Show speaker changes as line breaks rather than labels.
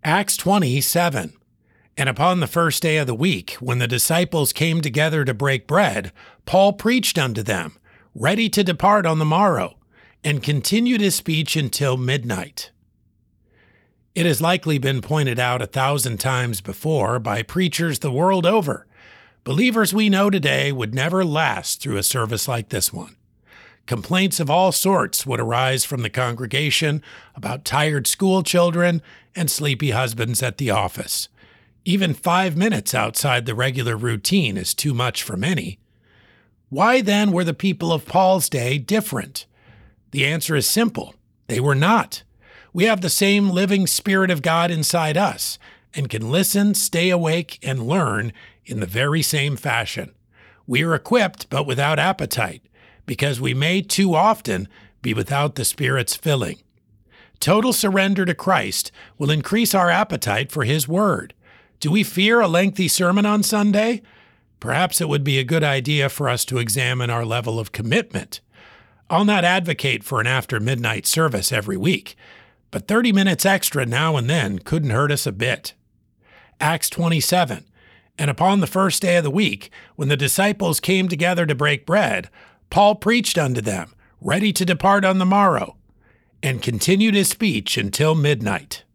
Acts 27. And upon the first day of the week, when the disciples came together to break bread, Paul preached unto them, ready to depart on the morrow, and continued his speech until midnight. It has likely been pointed out 1,000 times before by preachers the world over. Believers we know today would never last through a service like this one. Complaints of all sorts would arise from the congregation about tired school children and sleepy husbands at the office. Even 5 minutes outside the regular routine is too much for many. Why then were the people of Paul's day different? The answer is simple. They were not. We have the same living Spirit of God inside us and can listen, stay awake, and learn in the very same fashion. We are equipped but without appetite, because we may too often be without the Spirit's filling. Total surrender to Christ will increase our appetite for His Word. Do we fear a lengthy sermon on Sunday? Perhaps it would be a good idea for us to examine our level of commitment. I'll not advocate for an after-midnight service every week, but 30 minutes extra now and then couldn't hurt us a bit. Acts 27. And upon the first day of the week, when the disciples came together to break bread, Paul preached unto them, ready to depart on the morrow, and continued his speech until midnight.